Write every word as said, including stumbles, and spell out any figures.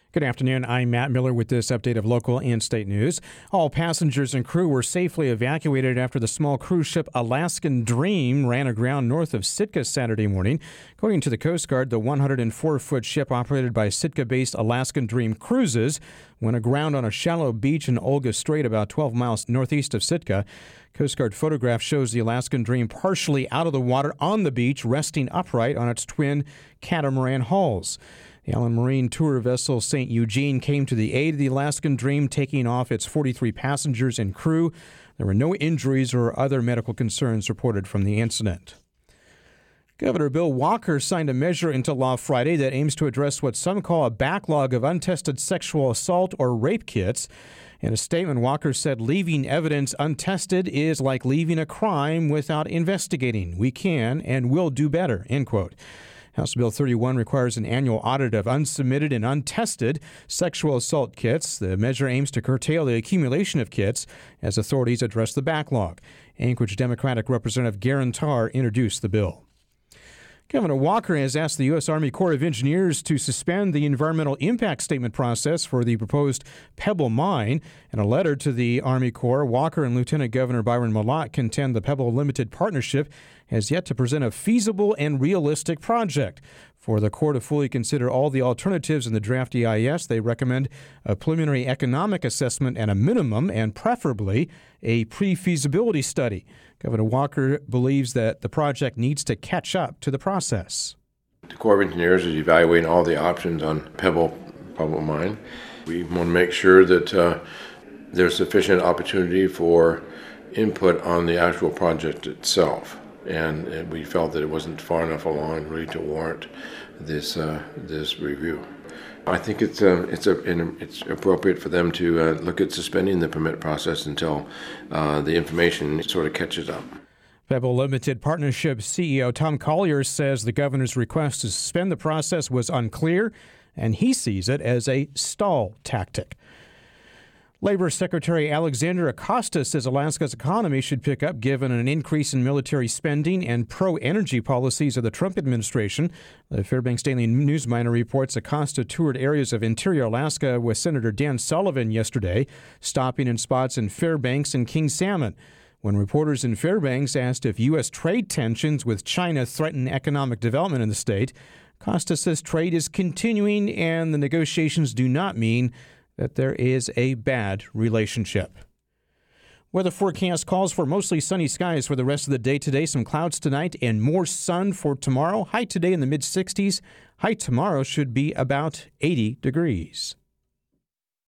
Good afternoon. I'm Matt Miller with this update of local and state news. All passengers and crew were safely evacuated after the small cruise ship Alaskan Dream ran aground north of Sitka Saturday morning. According to the Coast Guard, the one hundred four foot ship operated by Sitka-based Alaskan Dream Cruises went aground on a shallow beach in Olga Strait about twelve miles northeast of Sitka. Coast Guard photograph shows the Alaskan Dream partially out of the water on the beach, resting upright on its twin catamaran hulls. The Allen Marine tour vessel Saint Eugene came to the aid of the Alaskan Dream, taking off its forty-three passengers and crew. There were no injuries or other medical concerns reported from the incident. Governor Bill Walker signed a measure into law Friday that aims to address what some call a backlog of untested sexual assault or rape kits. In a statement, Walker said leaving evidence untested is like leaving a crime without investigating. We can and will do better, end quote. House Bill thirty-one requires an annual audit of unsubmitted and untested sexual assault kits. The measure aims to curtail the accumulation of kits as authorities address the backlog. Anchorage Democratic Representative Garen Tarr introduced the bill. Governor Walker has asked the U S. Army Corps of Engineers to suspend the environmental impact statement process for the proposed Pebble Mine. In a letter to the Army Corps, Walker and Lieutenant Governor Byron Mallott contend the Pebble Limited Partnership has yet to present a feasible and realistic project. For the Corps to fully consider all the alternatives in the draft E I S, they recommend a preliminary economic assessment at a minimum and preferably a pre-feasibility study. Governor Walker believes that the project needs to catch up to the process. The Corps of Engineers is evaluating all the options on Pebble, Pebble Mine. We want to make sure that uh, there's sufficient opportunity for input on the actual project itself. And, and we felt that it wasn't far enough along really to warrant this uh, this review. I think it's uh, it's a, it's appropriate for them to uh, look at suspending the permit process until uh, the information sort of catches up. Pebble Limited Partnership C E O Tom Collier says the governor's request to suspend the process was unclear, and he sees it as a stall tactic. Labor Secretary Alexander Acosta says Alaska's economy should pick up given an increase in military spending and pro-energy policies of the Trump administration. The Fairbanks Daily News Miner reports Acosta toured areas of interior Alaska with Senator Dan Sullivan yesterday, stopping in spots in Fairbanks and King Salmon. When reporters in Fairbanks asked if U S trade tensions with China threaten economic development in the state, Acosta says trade is continuing and the negotiations do not mean that there is a bad relationship. Weather forecast calls for mostly sunny skies for the rest of the day today. Some clouds tonight and more sun for tomorrow. High today in the mid sixties. High tomorrow should be about eighty degrees.